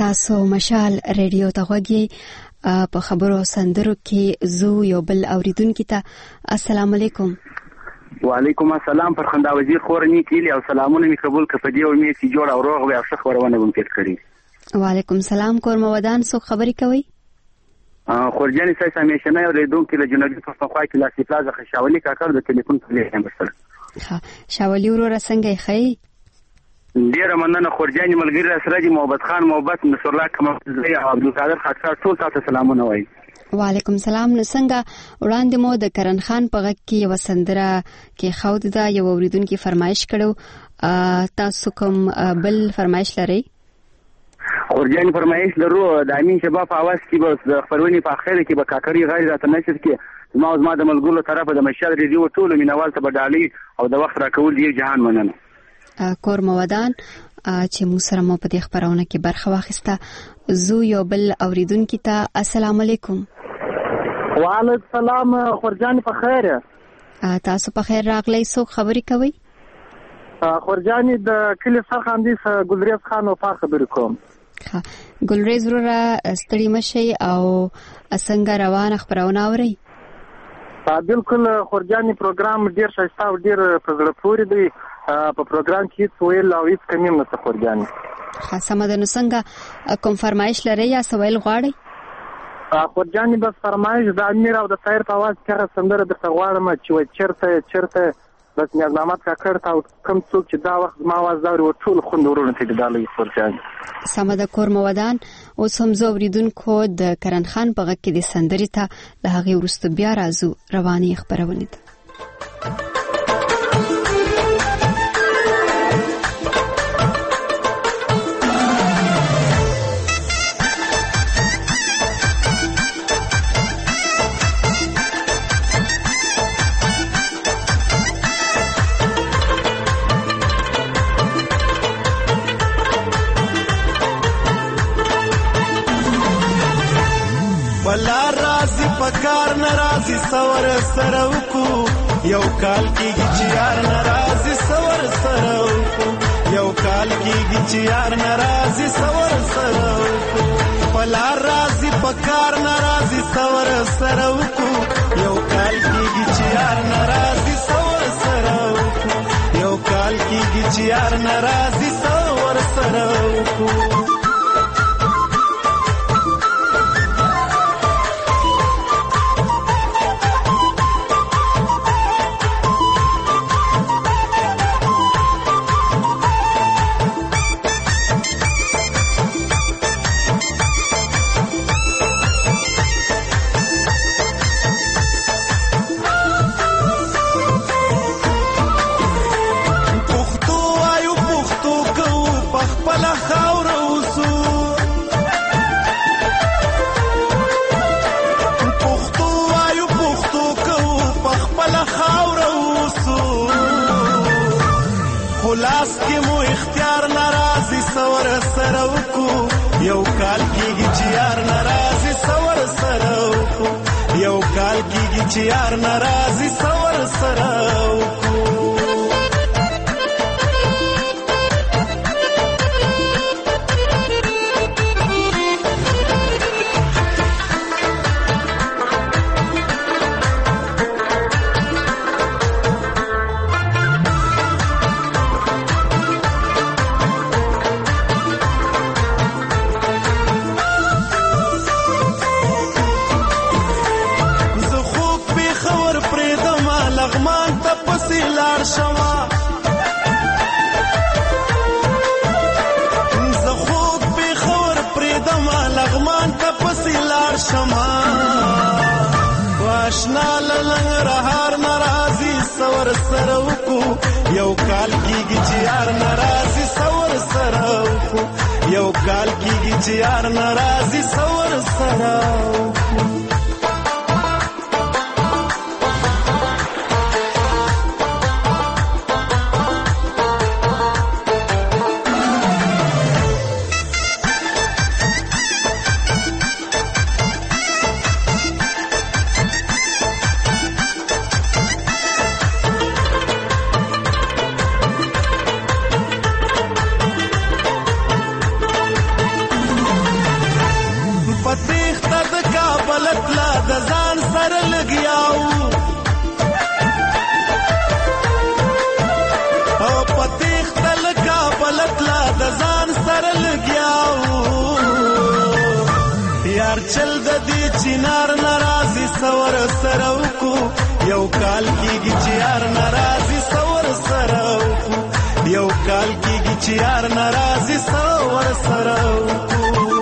تاسو مشال ریډیو ته غوږی په خبرو سندرو کې زو یو بل اوریدونکو ته السلام علیکم. وعلیکم السلام. فرخنده وزیر خورنی کیلی او سلامونه می قبول ک په دې او می سي جوړ او روغ وي او ښه خبرونه هم پیښ کړی. وعلیکم السلام. کورم ودان سو خبري کوي. خورجاني سای سمیشنه او ریدونکو له جنوبي پښتونخوا کې لاسي پلازه خشاولي کاکر د ټلیفون په لې هم سره. ها شاولي ورور څنګه خی؟ ډیره مننه خورجاني ملګری سره دي محمد خان محبت نصر الله کمزلی او عبدالقادر خاطر ټول تاسو سلامونه وایي. وعلیکم السلام. نڅنګه وړاندې مو د کرن خان په غږ کې یو سندره کې خود دا یو اوریدونکو فرمایش کړو. تاسو کوم بل فرمایش لرئ؟ خورجاني فرمایش لرو د امین شباب اواز کې به د خبرونې په اخر کې به کاکری غیر ذات نشر کې ما او ما د ملګرو طرفه د مشال ریډیو ټول مینوال ته بدالي او د وخت راکول دی جهان مننه. کور مودان چې مو سره مو په دې خبرونه کې برخه واخیسته. زو یو بل اوریدونکو ته السلام علیکم. وعلیکم السلام. خورجاني په خیر؟ تاسو په خیر راغلی. سو خبري کوي؟ خورجاني د کلی سرخاندې ګلریز خان او په خبرې کوم. ها ګلریز ورو ستړي مشي او څنګه روانه خبرونه اوري؟ بالکل خورجاني پروګرام ډیر ښایسته او ډیر په زړه پورې دی. په پروګرام کې سویل او هیڅ کمی نه څه خورجاني. خاصه مده نو څنګه کوم فرمایش لري یا سویل غواړي؟ خورجاني بس فرمایش د امیر او د طاهر په आवाज کې سندره د غواړم چې چرته چرته بس نیاز محمد کاکړ ته کوم څوک چې دا وخت ما आवाज دا ور ټول خوندورونه ته ډالۍ خورجاني. سمده کور مودان اوس هم زو اوریدونکو د کرن خان په غږ کې د سندرې ته له هغه ورسته بیا راځو رواني خبرونه ده. بلا رازي پکار ناراضي سور سره وکو یو کال کېږي چې یار ناراضي سور سره وکو یو کال کېږي چې یار ناراضي سور سره وکو بلا رازي پکار ناراضي سور سره وکو یو کال کېږي چې یار ناراضي سور سره وکو یو کال کېږي چې یار ناراضي سور سره وکو. خلاص کې مو اختیار ناراضي سور سره وکو یو کال کېږي چې یار ناراضي سور سره وکو یو کال کېږي چې یار ناراضي سور سره وکو. آشنا لنګ رهار ناراضي سور سره وکو یو کال کېږي چې یار ناراضي سور سره وکو یو کال کېږي چې یار ناراضي سور سره وکو. چل د دې چنار ناراضي سور سره وکو یو کال کېږي چې یار ناراضي سور سره وکو یو کال کېږي چې یار ناراضي سور سره وکو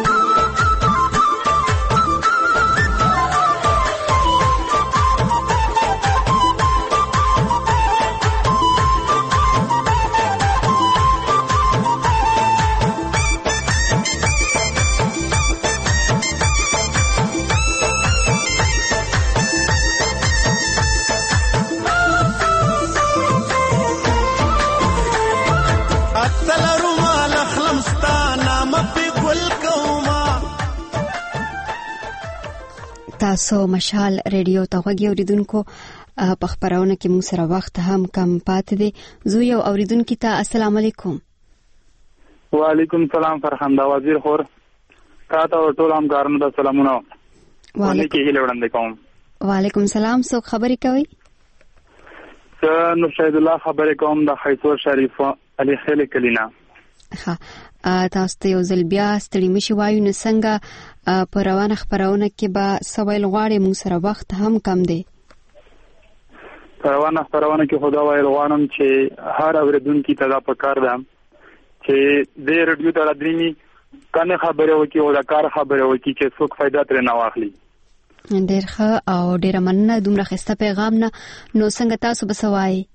تاسو مشال ریډیو ته غوږی اوریدونکو په خبرونه کې موږ سره وخت هم کم پاتې دی. زه یو اوریدونکو ته السلام علیکم. وعلیکم السلام فرخنده وزیر خور تاسو ټول هم کارونه د سلامونه وعلیکم وړاندې کوم. وعلیکم السلام. سو خبرې کوي؟ زه نور شهید الله خبرې کوم د خیسور شریف علي خیل کلینا. ها تاسو ته یو ځل بیا ستړي مشي وایو نه څنګه په روانه خبرونه کې به سوال غواړي موږ سره وخت هم کم دی. په روانه خبرونه کې خدا وایي غواړم چې هر اوریدونکو ته دا پکار ده چې د رادیو د لادرینی کنه خبره وکي او د کار خبره وکي چې څوک فائدہ ترې نه واخلي. ډېر ښه او ډېر مننه دومره خسته پیغام نه. نو څنګه تاسو به سوای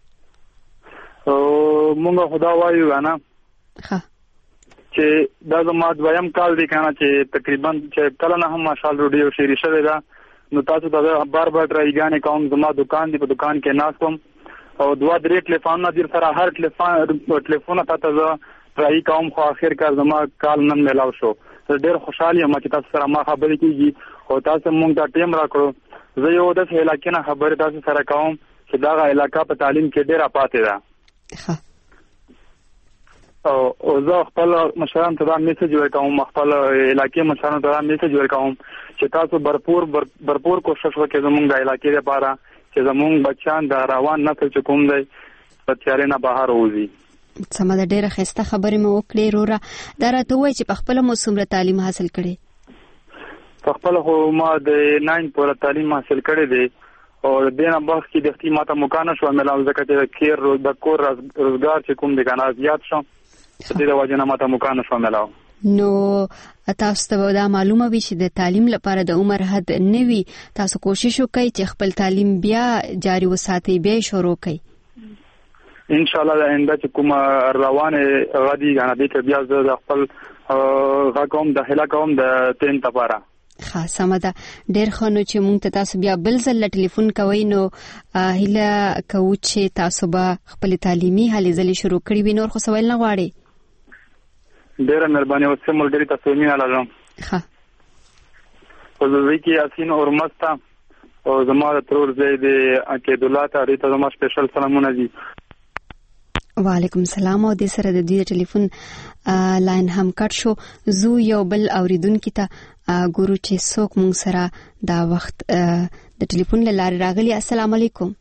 او موږ خدا وایو غانا ها چې دا زما دویم کال دی کنه چې تقریبا چې کله نه هم ماشال رادیو شری شوی دا نو تاسو دا بار بار راځګانې کوم زما دکان دی په دکان کې ناس کوم او دوا درې ټلیفون نه دیر سره هر ټلیفون ټلیفون ته زه راځي کوم خو اخر کار زما کال نن ملاو شو. ډېر خوشاله یم چې تاسو سره ما خبرې کیږي او تاسو مونږ ته ټیم راکړو. زه یو د علاقې نه خبرې تاسو سره کوم چې دا علاقہ په تعلیم کې ډېر پاتې ده او زه خپل مشران ته دا میسج ورکوم خپل علاقې مشران ته دا میسج ورکوم چې تاسو भरपूर भरपूर کوشش وکړئ زموږ د علاقې لپاره چې زموږ بچان د روان نسل چې کوم دی په تیارې نه بهر وځي. سمه ده ډېره ښایسته خبرې مو وکړې وروره. دا راته ووایه چې په خپله مو څومره تعلیم حاصل کړی؟ په خپله خو ما د ناین پوره تعلیم حاصل کړی دی او دې نه بخت کې د اختي ماته مکانه شو ملاو ځکه چې کیر د کور روزګار چې کوم دی کنه زیات شو دې د وجه نه ماته مکانه شو ملاو. نو تاسو ته دا معلومه وي چې د تعلیم لپاره د عمر حد نه وي. تاسو کوشش وکړئ چې خپل تعلیم بیا جاری وساتئ بیا شروع کړئ ان شاء الله. د آینده چې کوم روانه غدي غنا دې ته بیا د خپل غاکوم د هلا کوم د تین لپاره خاصه مده ډېر خنو چې مونږ ته تاسو بیا بل ځل ټلیفون کوي نو هله کوو چې تاسو به خپل تعلیمي هلې ځلې شروع کړی وي. نور خو سوال نه غواړي؟ ډېره مهرباني اوسه ملګری تاسو مینه لرم. ها او زه کی یاسین اور مستا او زموږ ترور زید عقید الله ته ریته زموږ سپیشل سلامونه دي. وعلیکم السلام. او د سره د دې ټلیفون لاین هم کټ شو. زو یو بل اوریدونکو ته ګورو چې څوک مونږ سره دا وخت د ټلیفون لاره راغلی. السلام علیکم.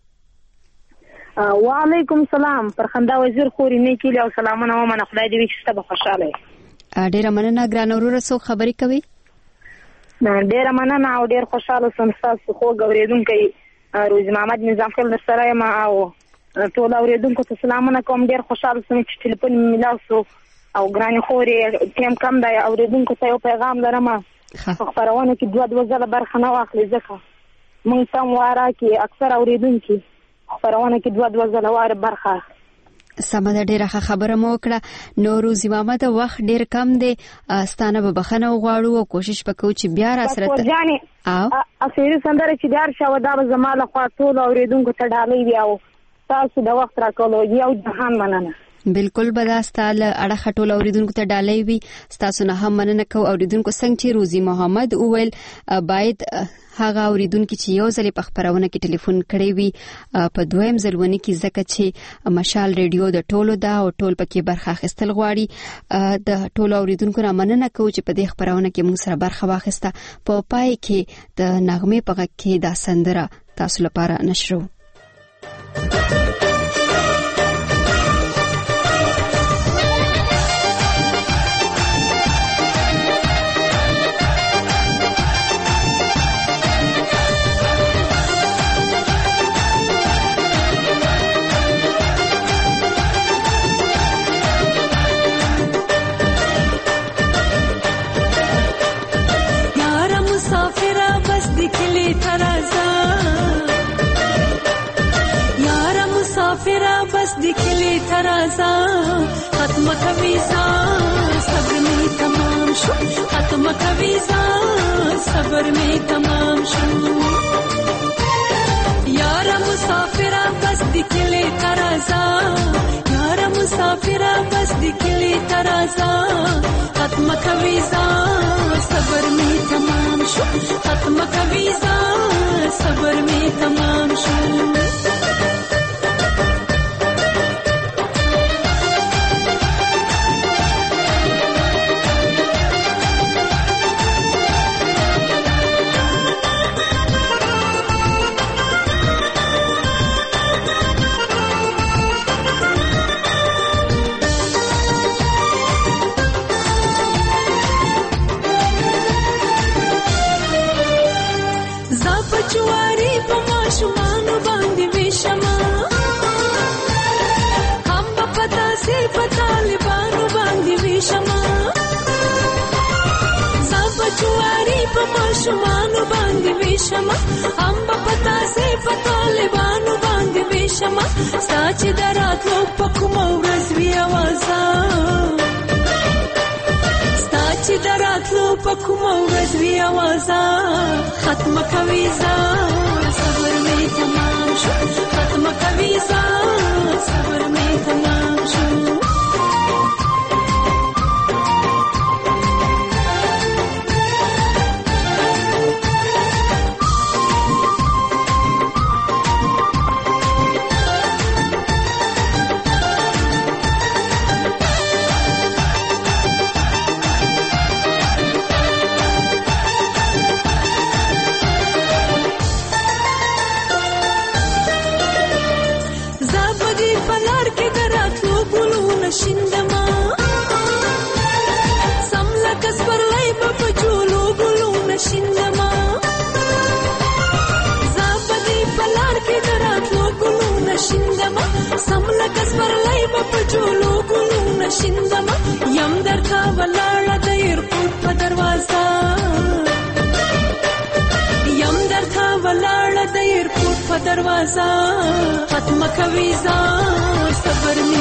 وعلیکم السلام. فرخنده وزیر خوري نه کیله او سلامونه و من خدای دې وکړي ته خوشاله. ډیره مننه ګران وروره. څوک خبرې کوي؟ ډیره مننه او ډیر خوشاله سم تاسو خو غوړېدونکو روز محمد نظام خل سره ما او ټول اوریدونکو ته سلامونه کوم. ډیر خوشاله سم چې ټلیفون ملاسو او ګران خوري ټیم کم دی اوریدونکو ته یو پیغام لرم. خبرونه کې دوه دوه ځله برخه نه واخلي ځکه مونږ تم واره کې اکثر اوریدونکو خبرونه کې دوه دوه ځله واره برخه. سمه ده ډیره خبره مو وکړه. نو روزي محمد وخت ډیر کم دی ستانه به بخنه وغواړو او کوشش وکړو چې بیا را سره او اخیری سندره چې دار شاو دا زماله خوا ټول اوریدونکو ته ډالۍ دی او تاسو د وخت راکولو یو جهان مننه. بالکل بداستال اړه خټول اوریدونکو ته ډالۍ وي. تاسو نه هم مننه کو اوریدونکو څنګه چې روزي محمد اویل باید هغه اوریدونکو چې یو ځلې په خبرونه کې ټلیفون کړی وي په دویم ځلونه کې ځکه چې مشال ریډیو د ټولو دا او ټول پکې برخه اخیستل غواړي. د ټولو اوریدونکو نه مننه کو چې په دې خبرونه کې موږ سره برخه واخیسته. په پای کې د نغمه په غږ کې دا سندره تاسو لپاره نشرو. کلی ترازا ختم کویزا صبر می تمام شو ختم کویزا صبر می تمام شو یارا مسافرہ بس دی کلی ترازا یارا مسافرہ بس دی کلی ترازا ختم کویزا صبر می تمام شو ختم کویزا صبر می تمام شو شمانو باندې ویشما امبا پتا سي پطالبانو باندې ویشما ساچ دراتلو پکوم ورځ وی اوازا ساچ دراتلو پکوم ورځ وی اوازا ختم کویزا صبر می تمام شو ختم کویزا صبر می تمام شو شندما سملا کسبر لای په چولو ګلو نشندما زابدي پلار کې دراتلو ګلو نشندما سملا کسبر لای په چولو ګلو نشندما یم درتا ولاړه د ایرپورټ په دروازه یم درتا ولاړه د ایرپورټ په دروازه ختم کویزا صبر می